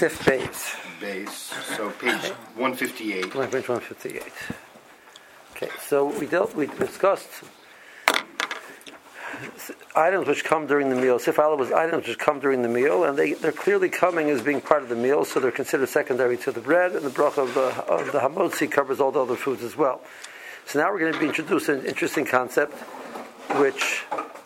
Sif Base. Base. So page 158. Page 158. Okay, so we discussed items which come during the meal. Sif Aleph was items which come during the meal, and they're clearly coming as being part of the meal, so they're considered secondary to the bread, and the bracha of the hamotzi covers all the other foods as well. So now we're going to be introducing an interesting concept, which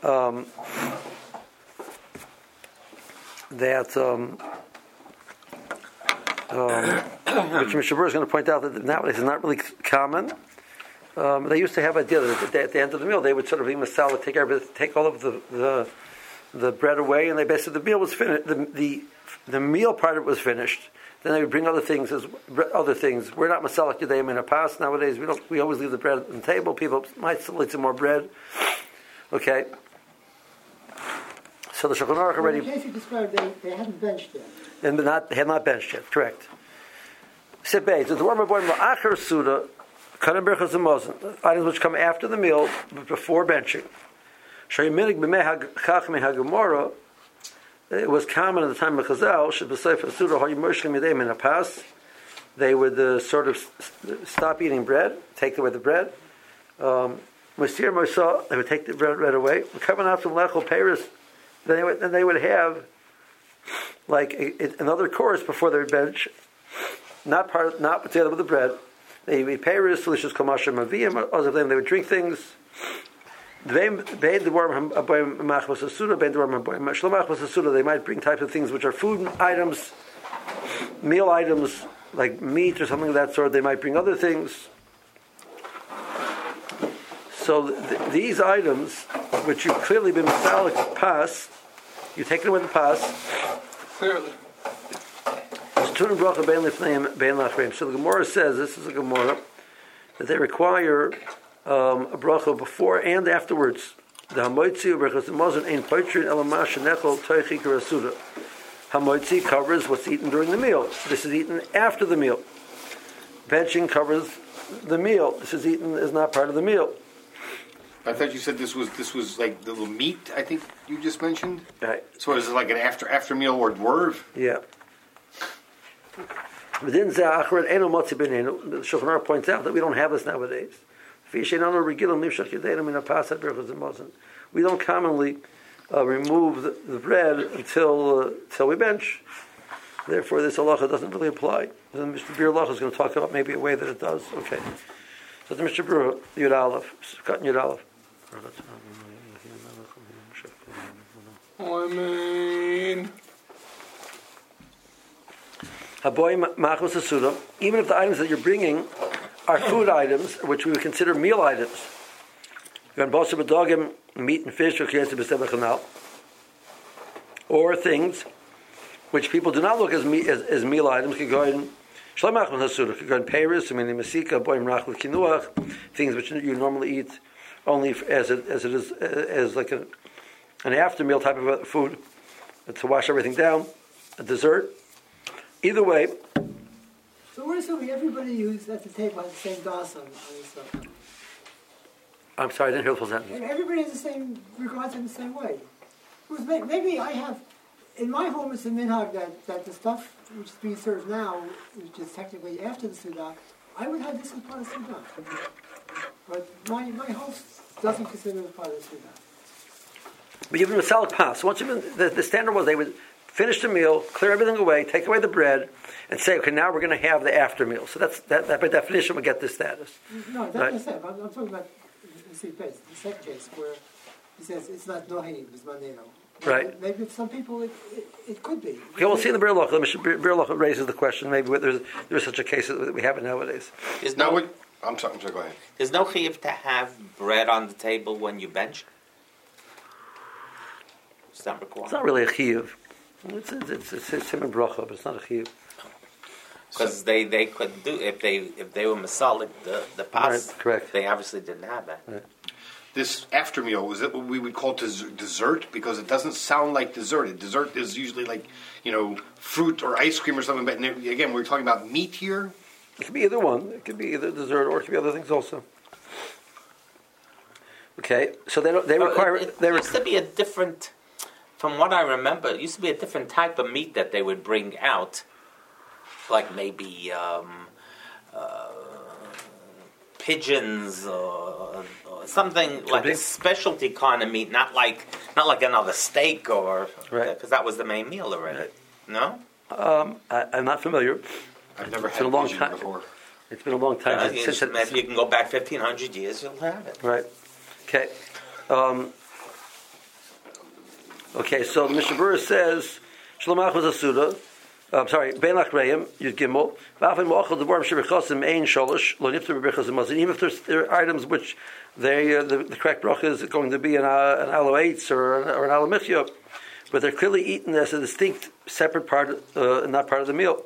which Mr. Burr is going to point out that nowadays is not really common. They used to have idea that at the end of the meal they would sort of take all of the bread away, and they basically the meal was finished. The meal part of it was finished. Then they would bring other things. We're not masalach today in a pas nowadays. We always leave the bread on the table. People might still eat some more bread. Okay. So the Shulchan Aruch already. In the case you described, they hadn't benched yet. And they had not benched yet. Correct. Sibei. So the word "maboim la'achar suda." Items which come after the meal, but before benching. It was common at the time of Chazal. They would sort of stop eating bread, take away the bread. They would take the bread right away. Then they would have like another course before they would bench, not together with the bread. They would eat peiros, delicious kamasha maviyim. Other than they would drink things. They might bring types of things which are food items, meal items like meat or something of that sort. They might bring other things. So these items, which you've clearly been masalik pas, you take it with the pas. Clearly. So the Gemara says, this is a Gemara, that they require a bracha before and afterwards. The hamoitzi u'berachas hamazon ein poitrin elamas shenechol toichi karasuda. Hamoitzi covers what's eaten during the meal. This is eaten after the meal. Benching covers the meal. This is not part of the meal. I thought you said this was like the little meat. I think you just mentioned. Right. So is it like an after meal hors d'oeuvre? Yeah. Within Za'achar, Eno Motzi B'neinu, the Shulchan Aruch points out that we don't have this nowadays. We don't commonly remove the bread until we bench. Therefore, this halacha doesn't really apply. Then Mr. Bir Lach is going to talk about maybe a way that it does. Okay. So the Mr. Bir Yud Aleph, cutting Yud Aleph. Amen. Even if the items that you're bringing are food items, which we would consider meal items, meat and fish, or things which people do not look as meal items, could go in peiros, things which you normally eat only as it is as like an after meal type of food to wash everything down, a dessert. Either way. So we're assuming everybody who's at the table has the same das on his stuff. I'm sorry, I didn't hear the full sentence. And everybody has the same, regards in the same way. Because maybe I have, in my home it's a minhag that the stuff which is being served now, which is technically after the Sudah, I would have this as part of the Sudah. But my host doesn't consider it part of the Sudah. But you've been a salad pass. Once the standard was they would finish the meal, clear everything away, take away the bread, and say, okay, now we're going to have the after meal. So that by definition would get this status. No, that's right? Not I'm talking about the second case where he says it's not nohi, it's maneno. Right. Maybe for some people it could be. Okay, we'll see in the Bir Lach. Bir Lach raises the question. Maybe there's such a case that we have it nowadays. I'm sorry. Go ahead. There's no chiyuv to have bread on the table when you bench. It's not required. It's not really a chiyuv. It's him and bracha, but it's not a chiyuv. Because they could do if they were masalik the pas. Right, correct. They obviously didn't have that. Right. This after meal, is it what we would call dessert? Because it doesn't sound like dessert. Dessert is usually like, fruit or ice cream or something. But again, we're talking about meat here. It could be either one. It could be either dessert or it could be other things also. Okay, so they require. It used to be a different. From what I remember, it used to be a different type of meat that they would bring out like maybe pigeons or something like a specialty kind of meat, not like another steak or because that was the main meal already. Right. No, I'm not familiar. I've never It's had been a long pigeon time before. It's been a long time since maybe you can go back 1,500 years, you'll have it. Right. Okay. Okay. So the Mishnah Berurah says Shlomach was a suda. I'm sorry, Ben Achreim, Yud Gimel. Even if there are items which the correct bracha is going to be an alo eitz or an alo michya, but they're clearly eaten as a distinct, separate part, not part of the meal.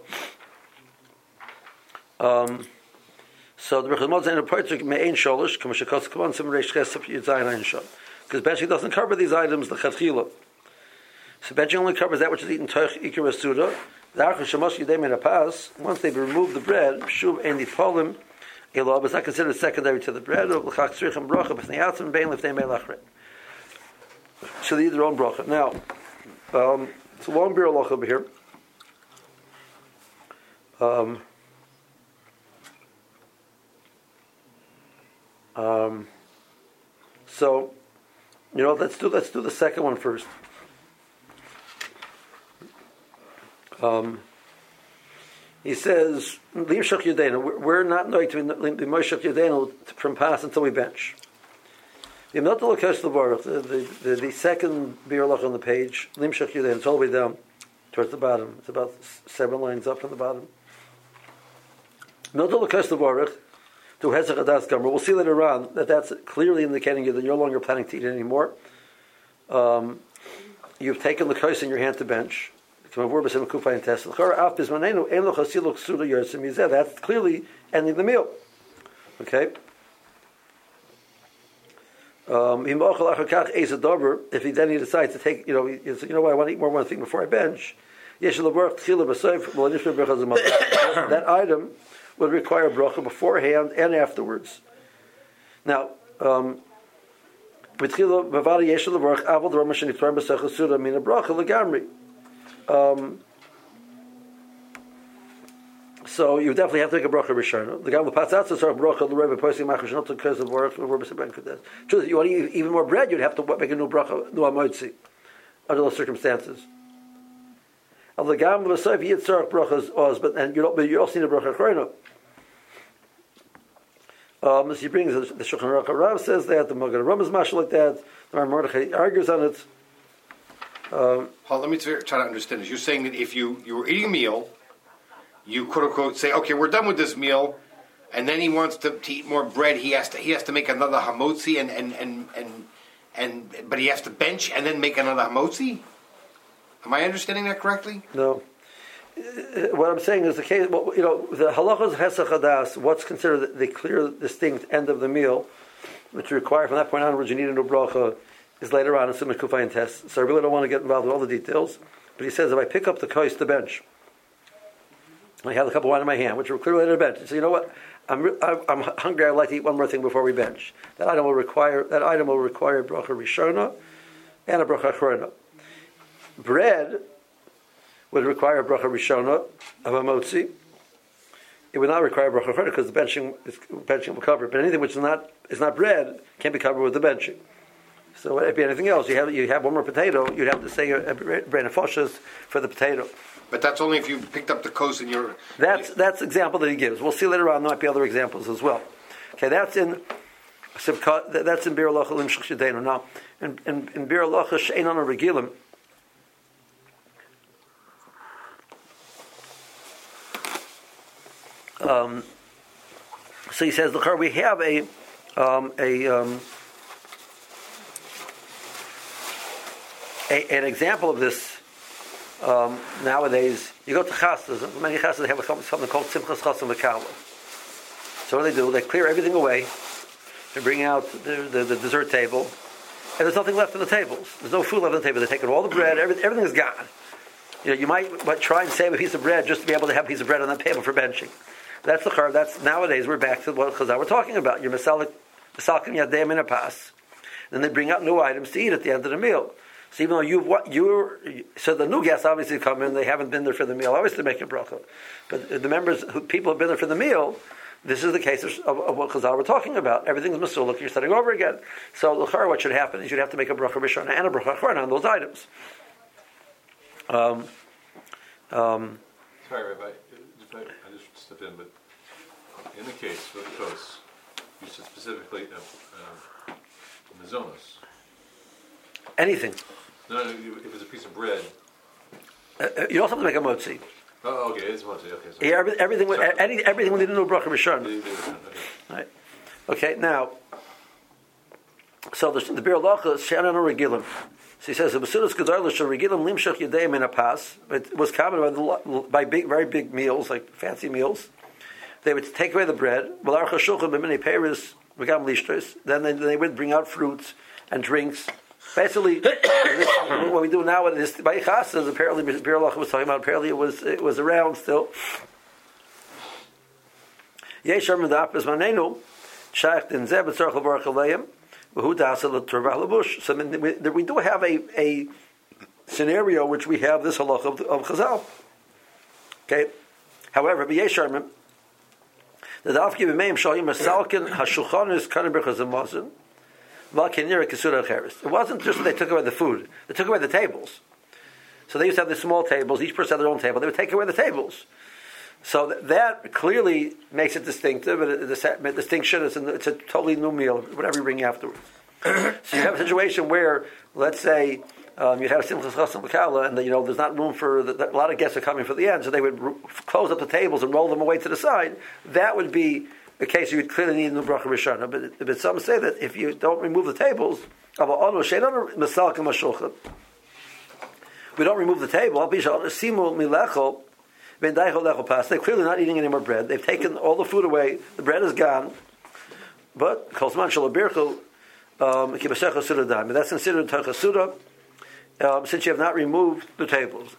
So the bracha in a poitrik me'ein sholish, kamashakos kavan sim reish chesed yudzayin ein shol, because benching doesn't cover these items the chatchila. So benching only covers that which is eaten toich ikar suda. Once they remove the bread, shuv ein nitpolim elo, but it's not considered secondary to the bread. Or l'chak tzrichim bracha b'fnei atzim bein lifnei melachre. So they eat their own bracha. Now, it's a long beer halacha over here. So, let's do the second one first. He says, we're not going to be Moshech Yudenu from pass until we bench. The second beer loch on the page, Limshach Yudenu, it's all the way down towards the bottom. It's about 7 lines up from the bottom. We'll see later on that that's clearly indicating that you're no longer planning to eat it anymore. You've taken the kos in your hand to bench. That's clearly ending the meal. Okay. If he then decides to take, what, I want to eat more one thing before I bench. That item would require bracha beforehand and afterwards. Now, so you definitely have to make a bracha rishona. The guy will pass out to start bracha the rebbe posting machrish not because of work. True, if you want to eat even more bread, you'd have to make a new bracha, new amotzi, under those circumstances. The guy will say if you eat tzarich brachas oz, but you also need a bracha chrono. So he brings the Shulchan Aruch Rav says that the Magen Avraham is mashal like that. The Mordechai argues on it. Let me try to understand this. You're saying that if you were eating a meal, you quote unquote say, okay, we're done with this meal, and then he wants to eat more bread. He has to make another hamotzi, but he has to bench and then make another hamotzi. Am I understanding that correctly? No. What I'm saying is the case. Well, the halachas hesach hadas. What's considered the clear, distinct end of the meal, which you require from that point onwards, you need a new bracha, is later on in Simon Kufayin test. So I really don't want to get involved with all the details. But he says if I pick up the kos to bench, I have a cup of wine in my hand, which are clearly at a bench. So you know what? I'm hungry. I'd like to eat one more thing before we bench. That item will require bracha rishona and a bracha achrona. Bread would require a bracha rishona of a motzi. It would not require bracha achrona because the benching will cover it. But anything which is not bread can't be covered with the benching. So if be anything else, you have one more potato, you'd have to say a brain of foshas for the potato. But that's only if you picked up the kos in your... That's the example that he gives. We'll see later on, there might be other examples as well. Okay, that's in Bir Halacha Limshach Yudenu. Now, in Bir Halacha She'enon Regilim, so he says, look, we have an example of this nowadays. You go to chastas, many chastas they have something called simchas chasam v'kala. So what do? They clear everything away. They bring out the dessert table, and there's nothing left on the tables. There's no food left on the table. They're taking all the bread. Everything is gone. You might try and save a piece of bread just to be able to have a piece of bread on the table for benching. That's the char. That's nowadays we're back to what Chazal we're talking about. You're misalkim yadeim in a pas. Then they bring out new items to eat at the end of the meal. So even though so the new guests obviously come in, they haven't been there for the meal. Obviously, they make a bracha, but the people have been there for the meal. This is the case of what Chazal we're talking about. Everything's masuluk. You're starting over again. So l'chara, what should happen is you'd have to make a bracha rishona and a bracha achrona on those items. Sorry, Rabbi, I just stepped in, but in the case for the kos, you said specifically mazonos. Anything. No, if it's a piece of bread. You also have to make a motzi. Oh, okay, it's motzi. Okay, sorry. Yeah, everything we didn't know bracha rishon. Okay. Right. Okay. Now, so the Bir Lacha Shannon or Regilim. So he says the Basudas Gedolah Shel Regilim Limshach Yedeim in a pas. It was common by very big meals, like fancy meals. They would take away the bread. Then they would bring out fruits and drinks. Basically, what we do now with this by Chasas, apparently Bir Lacha was talking about. Apparently, it was around still. Yeshar Medap is Manenu Shacht in Zeb Tzarch Levarach Aleim. So we do have a scenario which we have this halacha of Chazal. Okay. However, b'yesharmim, the dafki b'meim shalim masalkin hashulchan is kind of b'chazamazim. It wasn't just that they took away the food; they took away the tables. So they used to have the small tables. Each person had their own table. They would take away the tables. So that clearly makes it distinctive. The distinction is it's a totally new meal, whatever you bring afterwards. So you have a situation where, let's say, you'd have Simchas Chasam L'Kala, and there's not room for a lot of guests are coming for the end, so they would close up the tables and roll them away to the side. That would be the case. You would clearly need a new bracha rishana. But some say that if you don't remove the tables, we don't remove the table. They're clearly not eating any more bread. They've taken all the food away. The bread is gone. But that's considered Tachasuda since you have not removed the tables.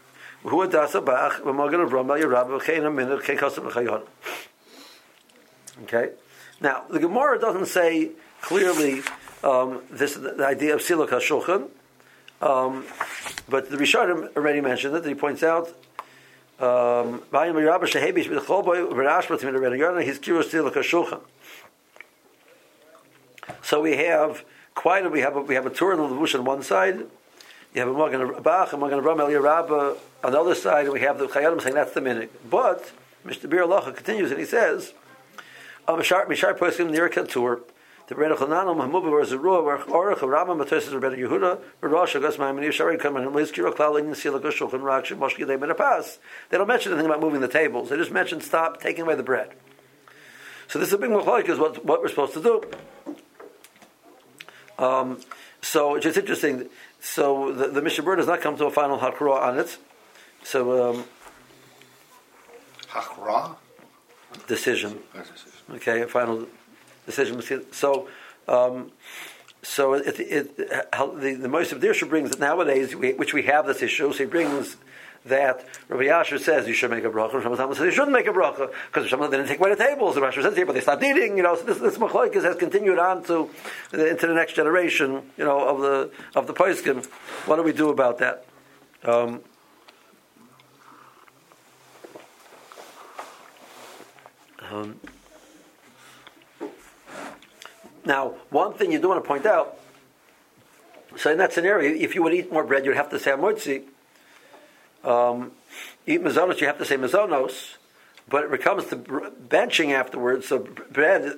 Okay. Now the Gemara doesn't say clearly the idea of Siluk HaShulchan, but the Rishonim already mentioned it. He points out. So we have quite we have a Torah and Levush on one side. You have a Magen Bach, a Magen Avraham Eliyah Rabbah on the other side, and we have the Chayadim saying that's the minhag. But Mr. Bir Lacha continues and he says, "Mishar Poskim Nir Kantur." The Rebbe Chananel Mahmud was a ruach orach Rambam Matos Rebbe Yehuda Rosh Hagas Ma'amini Shari come and Lizkira Klal in Sila Gushul and Raksh Moshki Day Menapas. They don't mention anything about moving the tables. They just mention stop taking away the bread. So this is a big machlok is what we're supposed to do. So it's just interesting. So the Mishnah Berurah does not come to a final hakra on it. So hakra decision. Okay, a final decision. So the Moshe of Dirsha brings that nowadays, which we have this issue. So he brings that Rabbi Yasher says you should make a bracha. Rabbi Zalman says you shouldn't make a bracha because Rabbi Zalman didn't take away the tables. The Rashi says here, but they stopped eating. So this machlokes has continued on into the next generation. Of the poskim. What do we do about that? Now, one thing you do want to point out, so in that scenario, if you would eat more bread, you'd have to say amotzi. Eat mazonos, you have to say mazonos, but it comes to benching afterwards, so bread,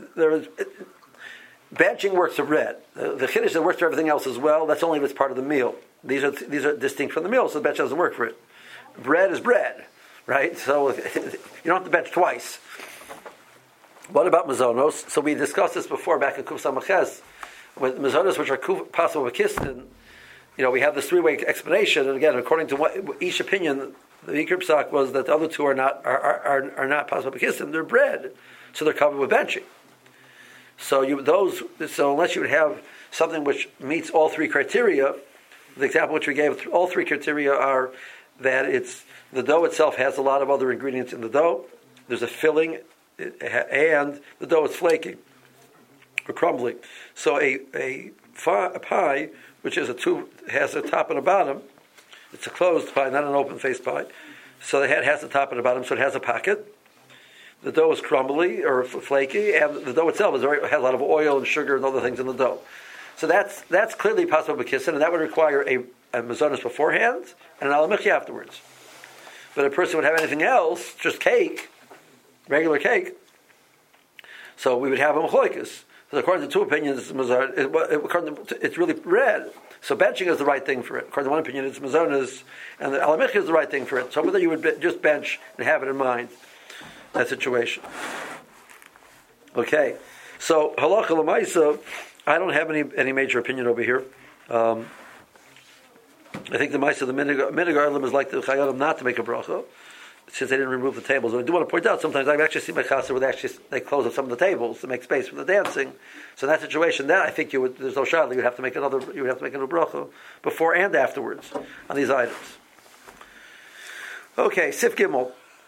benching works for bread. The chiddush that works for everything else as well, that's only if it's part of the meal. These are distinct from the meal, so the bench doesn't work for it. Bread is bread, right? So you don't have to bench twice. What about mazonos? So we discussed this before back in Kuf Samaches. With mazonos, which are possible with kistin, we have this three-way explanation. And again, according to each opinion, the Ikr Psak was that the other two are not possible with kistin. They're bread, so they're covered with benching. So unless you would have something which meets all three criteria, the example which we gave, all three criteria are that the dough itself has a lot of other ingredients in the dough. There's a filling. And the dough is flaking or crumbling. So a pie which is has a top and a bottom. It's a closed pie, not an open-faced pie. So the head has the top and the bottom, so it has a pocket. The dough is crumbly or flaky, and the dough itself has a lot of oil and sugar and other things in the dough. So that's clearly possible b'kissin, and that would require a mazonos beforehand and an alamichi afterwards. But a person would have anything else, just cake, regular cake. So we would have a machlokas. So according to two opinions, it's really red. So benching is the right thing for it. According to one opinion, it's mazonas, and the alamichi is the right thing for it. So whether you would just bench and have it in mind, that situation. Okay, so halacha l'maisa, I don't have any major opinion over here. I think the maisa, the minig is like the chayalim not to make a bracha, since they didn't remove the tables. So I do want to point out, sometimes I've actually seen my chassid where they close up some of the tables to make space for the dancing. So in that situation, then I think there's no shayla. You would have to make a new bracha before and afterwards on these items. Okay, Sif Gimel.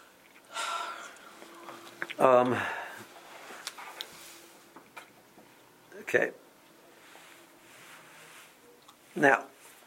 Okay. Now,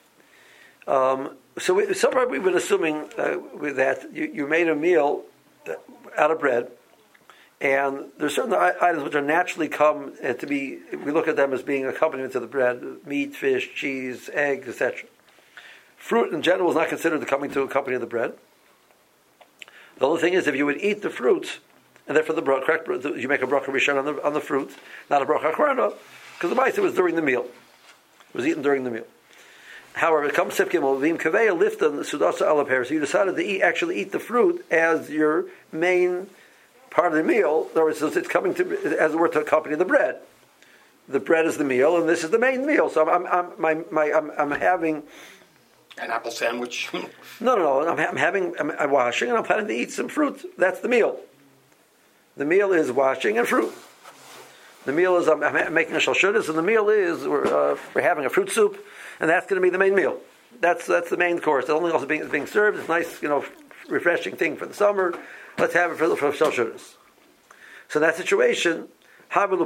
somewhere we've been assuming with that you made a meal out of bread, and there's certain items which are naturally come to be. We look at them as being accompaniment to the bread: meat, fish, cheese, eggs, etc. Fruit in general is not considered coming to accompany the bread. The only thing is, if you would eat the fruit, and therefore you make a bracha rishon on the fruit, not a bracha achrona, because the ma'aseh was during the meal. It was eaten during the meal. However, it comes Sif Gimel, V'im Kaveya Lifton Sudasa Alaper. So you decided to actually eat the fruit as your main part of the meal. In other words, it's coming to, as it were, to accompany the bread. The bread is the meal, and this is the main meal. So I'm having an apple sandwich. No. I'm washing, and I'm planning to eat some fruit. That's the meal. The meal is washing and fruit. The meal is I'm making a shalshudas, and the meal is we're having a fruit soup. And that's going to be the main meal. That's the main course. The only else is being served. It's a nice, refreshing thing for the summer. Let's have it for Shoshudas. So in that situation, in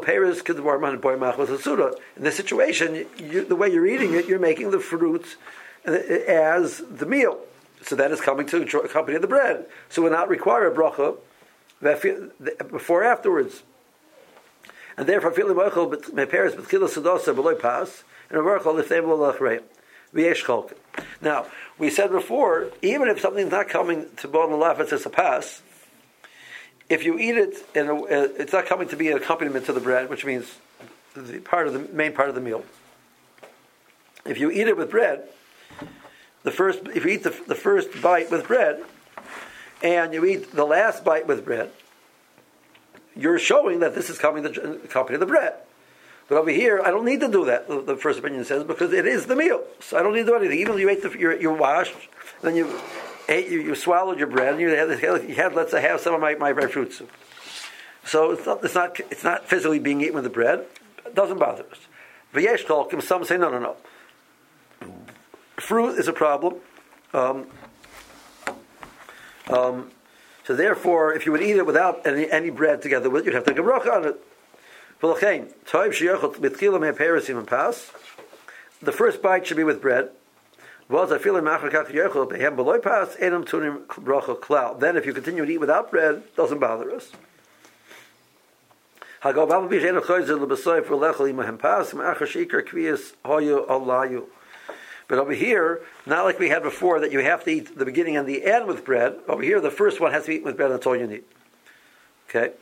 this situation, the way you're eating it, you're making the fruit as the meal. So that is coming to accompany the bread. So it will not require a bracha before afterwards. And therefore, now, we said before, even if something's not coming to bon laf, it's a pass. If you eat it, it's not coming to be an accompaniment to the bread, which means the main part of the meal. If you eat it with bread, if you eat the first bite with bread, and you eat the last bite with bread, you're showing that this is coming to accompany the bread. But over here, I don't need to do that, the first opinion says, because it is the meal. So I don't need to do anything. Even if you ate you washed, then you ate, you swallowed your bread, and you had let's say, have some of my fruit soup. So it's not physically being eaten with the bread. It doesn't bother us. V'yesh kolkim, some say no. Fruit is a problem. So therefore, if you would eat it without any bread together with it, you'd have to take a bracha on it. The first bite should be with bread. Then if you continue to eat without bread, it doesn't bother us. But over here, not like we had before, that you have to eat the beginning and the end with bread. Over here, the first one has to be eaten with bread, and that's all you need. Okay?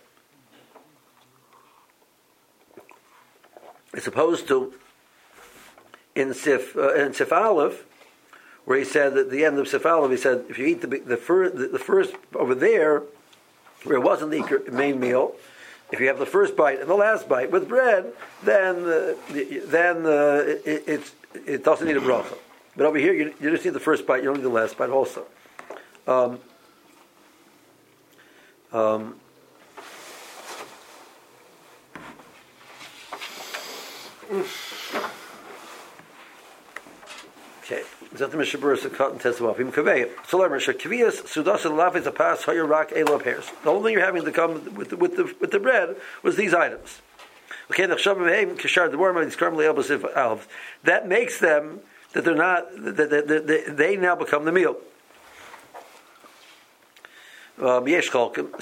As opposed to in Sif Aleph, where he said at the end of Sif Aleph, he said if you eat the first over there, where it wasn't the main meal, if you have the first bite and the last bite with bread, then it doesn't need a bracha. But over here, you just need the first bite. You don't need the last bite also. Okay. Zat Mishabur Sakat and Tesavaf. Im Kaveh. So learn Shakvias Sudas and Laf is a pass Hoyer Rock Elo pairs. The only thing you're having to come with the bread was these items. That makes them that they're not that they now become the meal. You have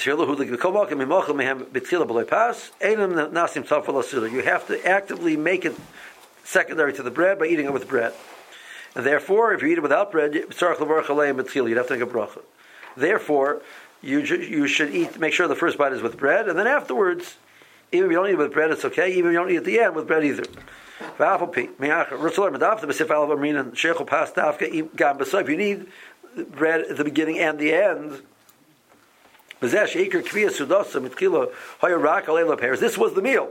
to actively make it secondary to the bread by eating it with bread. And therefore, if you eat it without bread, you'd have to make a bracha. Therefore, you should make sure the first bite is with bread, and then afterwards, even if you don't eat it with bread, it's okay. Even if you don't eat at the end with bread either. If you need bread at the beginning and the end, this was the meal.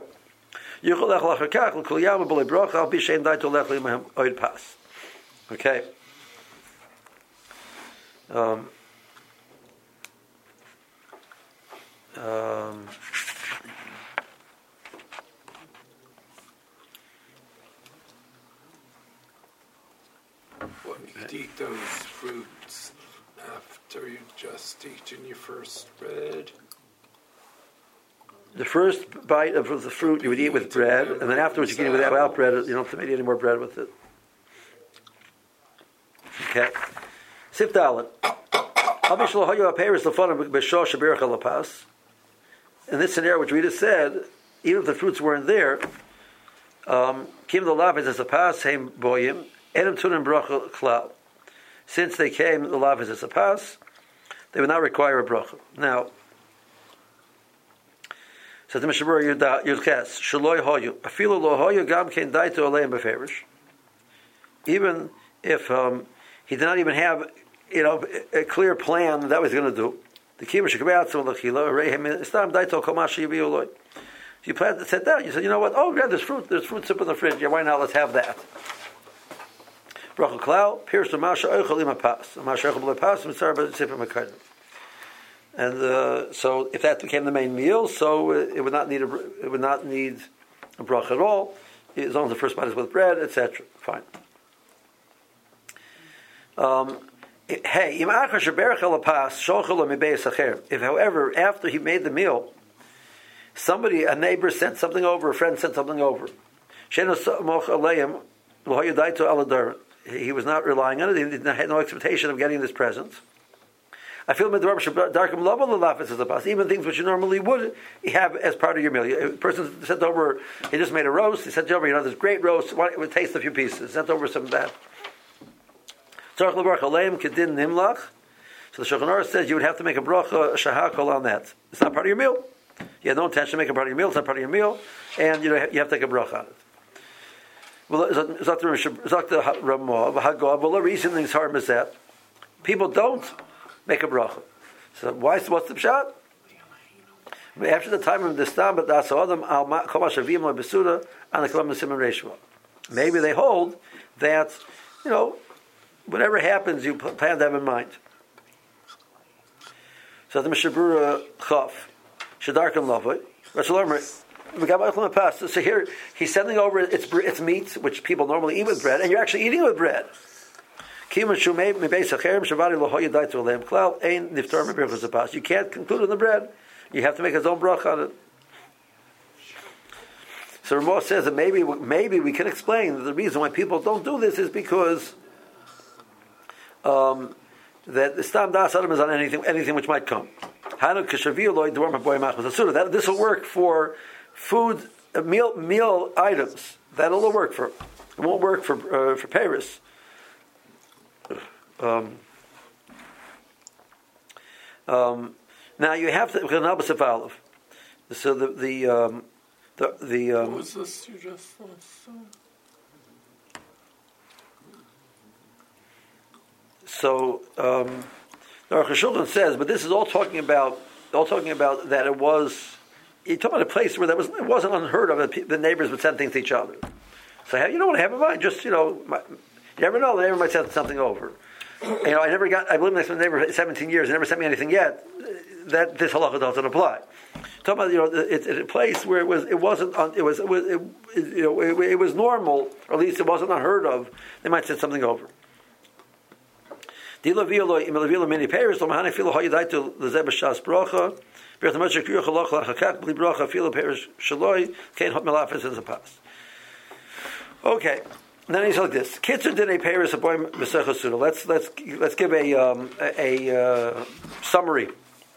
Okay. When you eat those fruits after you just eaten your first bread. The first bite of the fruit you would eat with bread, and then afterwards you can eat it without bread. You don't have to eat any more bread with it. Okay. Sif Dalet. In this scenario, which we just said, even if the fruits weren't there, Kim the Lavis as a pas, Heim Boyim, Edom Tunim Bracha Klal. Since they came, the Lavis as a pas, they would not require a bracha. Now, so the Mishabur Yudches, Shaloi Hoyu, Afilu Lo Hoyu Gam Ken Daito Aleim Beferish. Even if he did not even have, a clear plan that was going to do. The Kima Shekabat So Lachila, Rehem Istam Daito Komashi Yibiuloi. You planned to sit down. You said, you know what? Oh, yeah, there's fruit sip in the fridge. Yeah, why not? Let's have that. Bracha Klau, Pierce the Masha Oichel Ima Pas. Masha Oichel Pas, Mitzar Sip in Makaidim. And so, if that became the main meal, so it would not need a bracha at all, as long as the first bite is with bread, etc. Fine. If, however, after he made the meal, a neighbor sent something over, a friend sent something over, he was not relying on it, he had no expectation of getting this present. I feel even things which you normally would have as part of your meal. A person sent over, he just made a roast, he sent over, this great roast, it would taste a few pieces, sent over some of that. So the Shulchan Aruch says you would have to make a bracha, a shahakol on that. It's not part of your meal. You had no intention to make a part of your meal, it's not part of your meal, and you have to take a bracha on it. Well, the reason is hard is that people don't make a bracha. So what's the pshat? After the time of the stam, but that's adam al komashavim lo besuda and the kalam nesim reishma. Maybe they hold that whatever happens, you plan to have in mind. So the Mishabura Chaf Shadarkan Lavoi. So here he's sending over its meat, which people normally eat with bread, and you're actually eating it with bread. You can't conclude on the bread. You have to make his own bracha on it. So Ramah says that maybe we can explain that the reason why people don't do this is because that the stam das adam is on anything which might come. This will work for food meal items. That'll work for. It won't work for Paris. Now you have to so the what was this you just said? So the Aruch HaShulchan says, but this is all talking about that it was. You're talking about a place where it wasn't unheard of that the neighbors would send things to each other. So you know what I have in mind? Just you never know. The neighbor might send something over. I lived next to my neighbor for 17 years. He never sent me anything yet. That this halacha doesn't apply. Talking about it's a place where it was normal, or at least it wasn't unheard of. They might send something over. Di lavilo im lavilo many pairs. Lo mahane filo hayadai to lezeb shas brocha. B'ert hamashik kiyuch halach lachakak bli brocha filo pairs shaloi kein hot melafes as a pass. Okay. Then he's like this. Kitzur dinei peiros a boy Masechah Suda. Let's give a summary.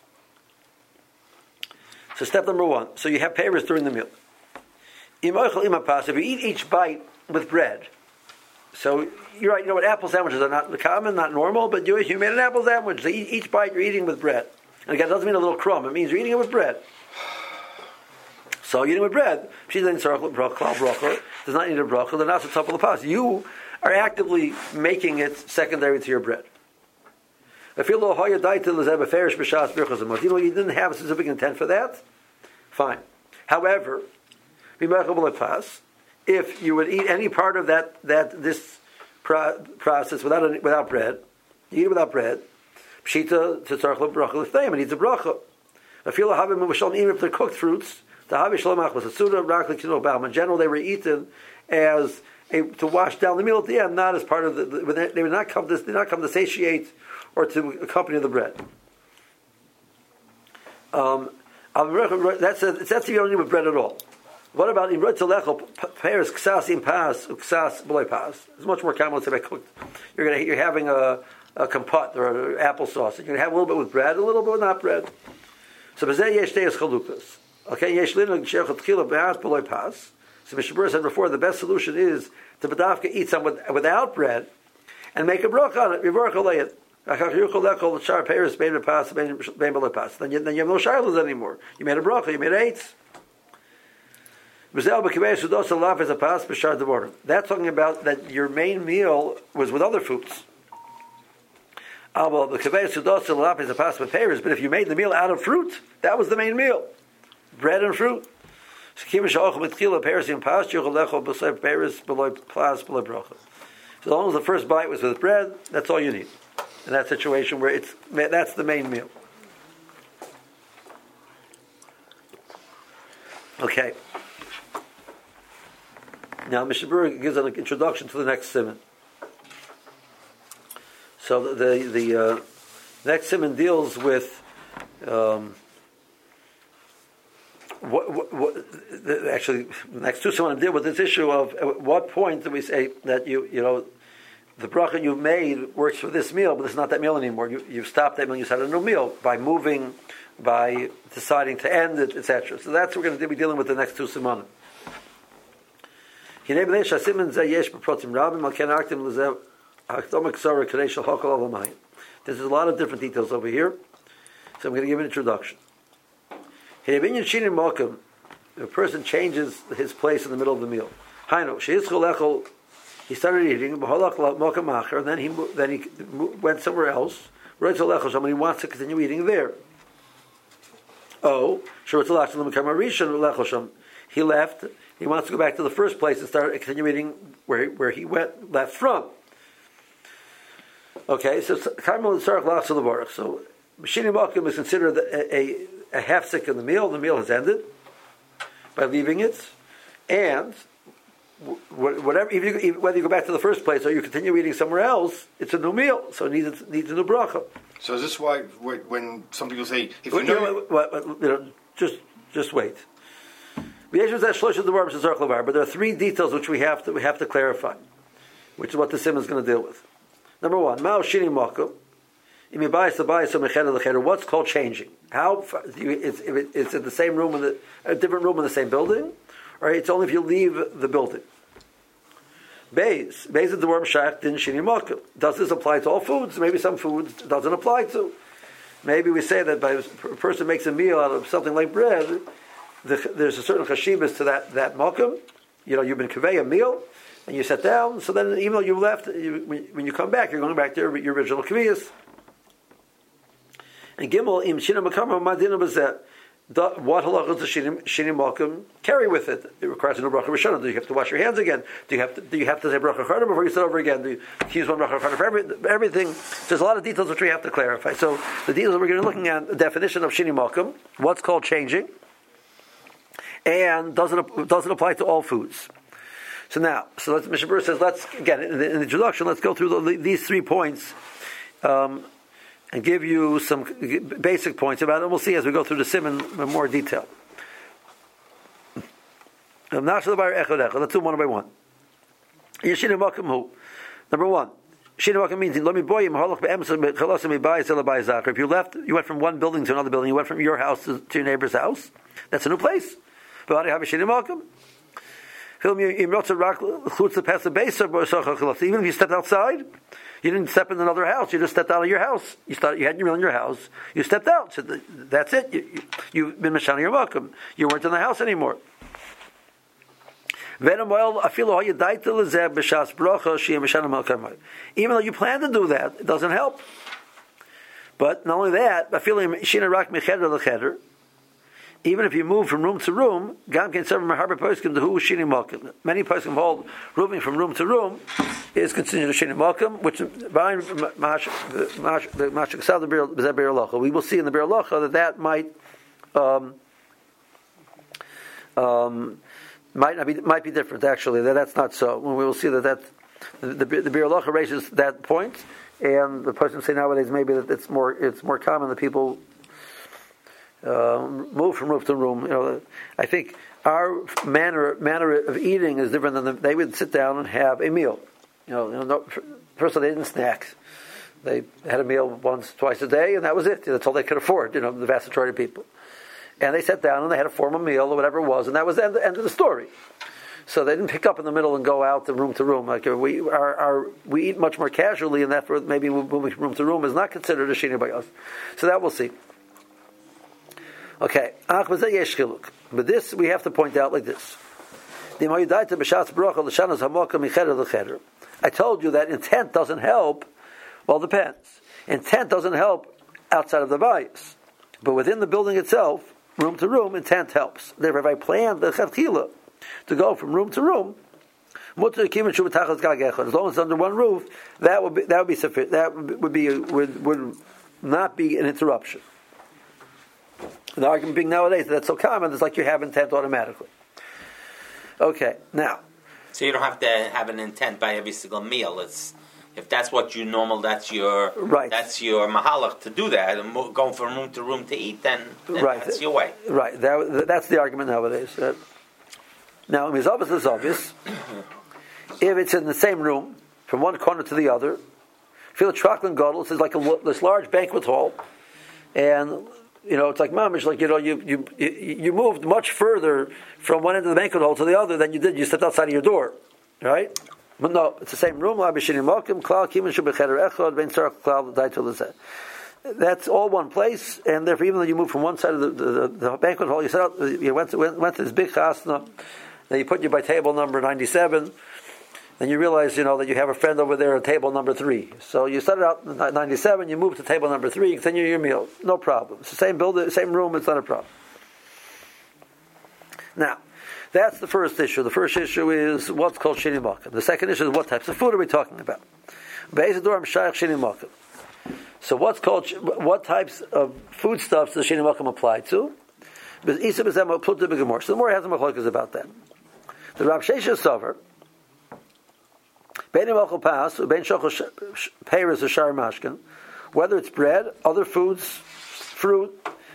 So step number 1. So you have peiros during the meal. If you eat each bite with bread, so you're right. You know what? Apple sandwiches are not common, not normal, but you made an apple sandwich. So each bite you're eating with bread. And again, it doesn't mean a little crumb. It means you're eating it with bread. So eating with bread, she does not need a bracha. They're not so tough of the pas. You are actively making it secondary to your bread. You didn't have a specific intent for that. Fine. However, if you would eat any part of this process without bread, you eat it without bread. Pshita to tzarich bracha l'fneim. It needs a bracha. Even if they're cooked fruits. In general, they were eaten as to wash down the meal at the end, not as part of the. They would not come. Did not come to satiate or to accompany the bread. That's if you don't eat with bread at all. What about in Paris ksas in pas ksas below pas? It's much more common to be cooked. You're having a compot or applesauce. You're going to have a little bit with bread, a little bit with not bread. So b'zeh yesh teis chalukas. Okay, yesh linu she'echot tchila be'at below pas. So Mishnah Berurah said before, the best solution is to bedavka eat some without bread and make a bracha on it. Yivarach alei. Then you have no shilas anymore. You made a bracha, you made eights. That's talking about that your main meal was with other foods. But if you made the meal out of fruit, that was the main meal. Bread and fruit. So long as the first bite was with bread, that's all you need. In that situation where that's the main meal. Okay. Now Mishnah Berurah gives an introduction to the next simon. So the next simon deals with actually the next two simon deal with this issue of at what point do we say that you know the bracha you made works for this meal, but it's not that meal anymore. You've stopped that meal, you started a new meal by moving, by deciding to end it, etc. So that's what we're going to be dealing with the next two simanim. There's a lot of different details over here, so I'm going to give an introduction. A person changes his place in the middle of the meal. He started eating, and then he went somewhere else. And he wants to continue eating there. He left. He wants to go back to the first place and start continue eating where he left from. Okay, so Karmel and Sarach Lachs of the Baruch. So Mashini Malkim is considered a half-sick in the meal. The meal has ended by leaving it, and whatever, whether you go back to the first place or you continue eating somewhere else, it's a new meal, so it needs a new bracha. So is this why when some people say, if just wait. But there are three details which we have to clarify, which is what the sim is going to deal with. Number one, what's called changing? How it's in the same room a different room in the same building, or it's only if you leave the building. Beis is the word shach din shini makom. Does this apply to all foods? Maybe some foods it doesn't apply to. Maybe we say that by a person makes a meal out of something like bread, there's a certain chashivas to that makom. You know, you've been conveying a meal and you sat down. So then, even though you left, when you come back, you're going back to your original kaviyas. And Gimel im shina makama madina bazeh. What halachas does shini malkum carry with it? It requires a new bracha rishona. Do you have to wash your hands again? Do you have to say bracha chana before you start over again? Do you use one bracha chana for everything? There's a lot of details which we have to clarify. So the details we're going to be looking at the definition of shini malkum, what's called changing, and does it apply to all foods? So Mishnah Berurah says, let's again in the introduction, let's go through these 3 points and give you some basic points about it. We'll see as we go through the Siman in more detail. Let's do one by one. Number one. Shina means if you left, you went from one building to another building, you went from your house to your neighbor's house, that's a new place. Even if you stepped outside, you didn't step in another house, you just stepped out of your house. You had your meal in your house, you stepped out, so that's it. You've been Mashana your welcome. You weren't in the house anymore. Even though you plan to do that, it doesn't help. But not only that, even if you move from room to room, many poskim hold moving from room to room is considered a shini malkum, which we will see in the Bir Halacha that might might be different. Actually, that's not so. When we will see that the Bir Halacha raises that point, and the person say nowadays maybe that it's more common that people move from room to room. I think our manner of eating is different than they would sit down and have a meal. First of all, they didn't snack. They had a meal once, twice a day, and that was it. That's all they could afford. The vast majority of people. And they sat down and they had a formal meal or whatever it was, and that was the end of the story. So they didn't pick up in the middle and go out from room to room. Like we eat much more casually, and therefore maybe moving from room to room is not considered a shini by us. So that we'll see. Okay, but this we have to point out like this. I told you that intent doesn't help. Well, it depends. Intent doesn't help outside of the bias, but within the building itself, room to room, intent helps. Therefore, if I planned the chatchila to go from room to room, as long as it's under one roof, that would be sufficient. That would not be an interruption. The argument being nowadays that's so common, it's like you have intent automatically. Okay, now. So you don't have to have an intent by every single meal. If that's what you normal, that's your mahalach to do that, and going from room to room to eat, then right. That's your way. Right. That's the argument nowadays. Now, it's obvious. If it's in the same room, from one corner to the other, feel Trachlin Gadol, it's like this large banquet hall, and it's like mamish, like you moved much further from one end of the banquet hall to the other than you did. You stepped outside of your door, right? But no, it's the same room. That's all one place, and therefore, even though you moved from one side of the banquet hall, you went to this big chasna, then you put you by table number 97, then you realize that you have a friend over there at table number 3. So you started out at 97, you move to table number 3, you continue your meal, no problem. It's the same building, same room, it's not a problem. Now, that's the first issue. The first issue is what's called shini malkum. The second issue is what types of food are we talking about? So what types of foodstuffs does shini malkum apply to? So the more has a machlokes about that. The Rav Sheshes Sover, whether it's bread, other foods, fruit,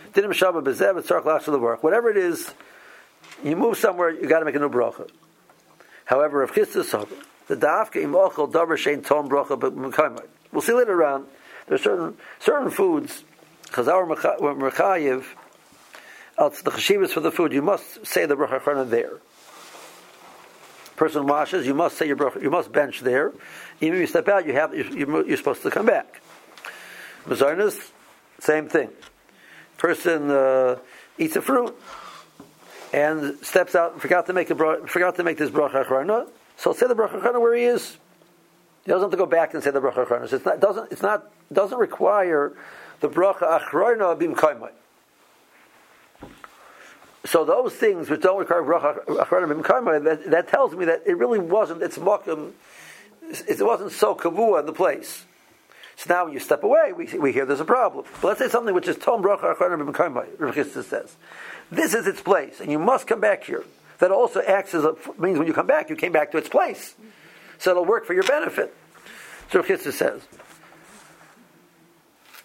whatever it is, you move somewhere, you got to make a new bracha. However, if Chisda the dafka imochel davar shein tom bracha b'mekayim. We'll see later on. There's certain foods. Chazar mechayiv. It's the cheshivas for the food. You must say the bracha achrona there. Person washes. You must say your bracha. You must bench there. Even if you step out, you're supposed to come back. Mezarnas, same thing. Person eats a fruit and steps out and forgot to make this bracha achrona. So say the bracha achrona where he is. He doesn't have to go back and say the bracha achrona. So it doesn't require the bracha achrona b'mkaimai. So those things which don't require bracha achrona b'mkaimai, that tells me that it really wasn't. It wasn't so kavua in the place. So now when you step away, we hear there's a problem. But let's say something which is tom bracha achrona b'mkaimai. Rav Chisda says. This is its place, and you must come back here. That also means when you come back, you came back to its place. So it'll work for your benefit. So Rav Chisda says.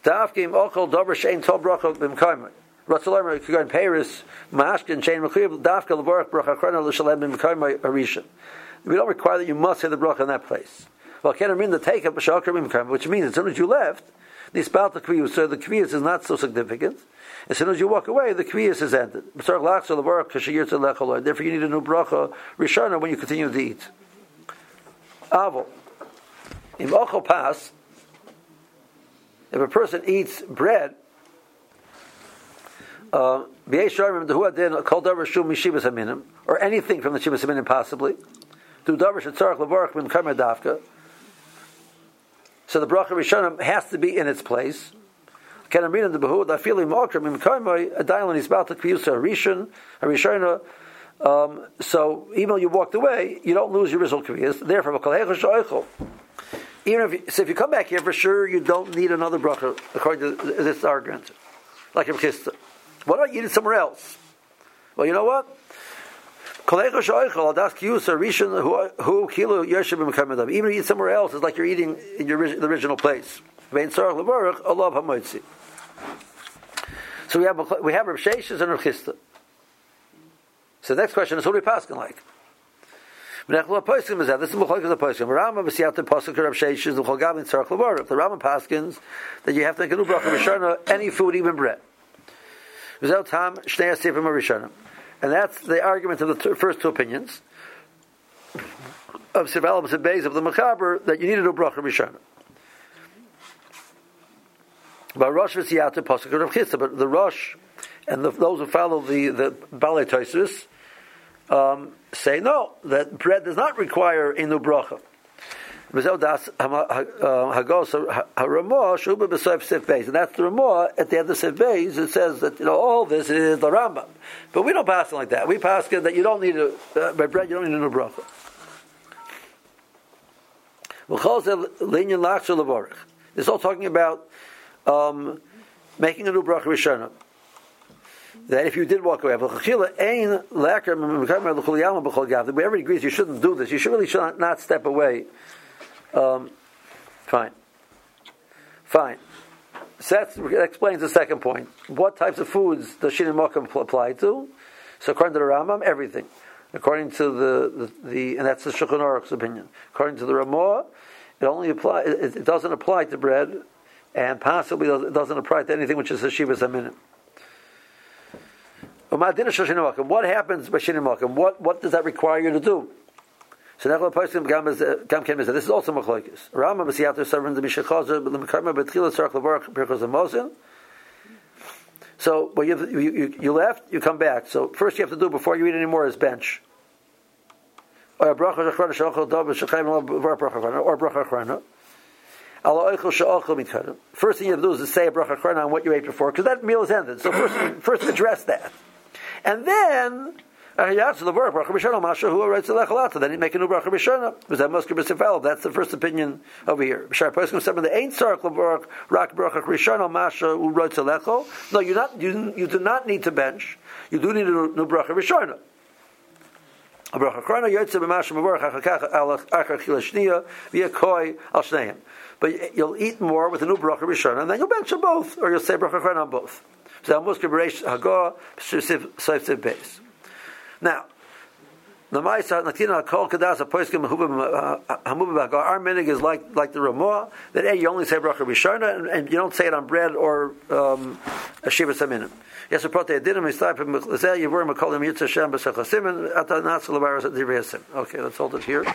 Dafkim okol davar shein tol bracha b'mkayim. Ratzalmer could go in Paris, Mashkin, Chain Mechuyev, Dafka Levorach Bracha Achrona L'Shalem B'mkayim Arisha. We don't require that you must say the bracha in that place. Well, can't mean the take up B'Shal K'Rim B'mkayim, which means as soon as you left, the spout the kviyus, so the kviyus is not so significant. As soon as you walk away, the kviyus is ended. Therefore, you need a new bracha Rishona when you continue to eat. Avol. In Ochel Pas, if a person eats bread, or anything from the Shivas Haminim possibly, so the bracha Rishona has to be in its place. So even though you walked away, you don't lose your original kviyas. Therefore, if you come back here, for sure you don't need another bracha according to this argument. Like a Chista. What about you eat it somewhere else? Well, you know what? Even if you eat somewhere else, it's like you're eating in the original place. So we have Rav Sheshes and Rav Chista. So the next question is, who do we paskin like? This is Mechalek of the Poskim. Rambam b'siyat pasuk Rav Sheshes the Cholgavin Tzarach Levarach. The Rambam paskins that you have to make a new bracha Rishona, any food, even bread. Without time, Shnei Asifim Rishona. And that's the argument of the first two opinions of Sivalim Sibbeis of the Mechaber, that you need a new bracha Rishona. But Rosh v'siyata pasuk Rav Chista, but the Rosh and those who follow the Balei Tosfos say no, that bread does not require a new bracha. And that's the Ramah at the end of Sif Beis. It says that all this is the Rambam, but we don't pass it like that. We pass it that you don't need by bread you don't need a new bracha. It's all talking about making a new bracha Rishona. That if you did walk away, everybody agrees you shouldn't do this. You should not step away. Fine. So that explains the second point. What types of foods does Shin and Mokum apply to? So according to the Rambam, everything. According to the and that's the Shulchan Aruch's opinion. According to the Ramah, it doesn't apply to bread, and possibly it doesn't apply to anything which is a Shivas Haminim. What happens by Shin and Mokum? What does that require you to do? So this is also machlokes. Rambam b'siyata seven the mishachazer but the mekarma betchila tzarich levarach birchos hamosin. So when you left, you come back. So first you have to do before you eat anymore is bench. Or bracha achrona she'ochel dov v'shechayim bracha achrona or bracha achrona. Ala oichel she'ochel mitchadem. First thing you have to do is to say a bracha achrona on what you ate before, because that meal is ended. So first address that, and then. Then you make a new bracha Rishona. That's the first opinion over here. No, you do not need to bench. You do need a new bracha Rishona. But you'll eat more with a new bracha Rishona, and then you'll bench on both, or you'll say bracha Achrona on both. Now, our minig is like the Ramah, that you only say bracha Rishona, and you don't say it on bread or a Shivas Haminim. Yes, okay, let's hold it here.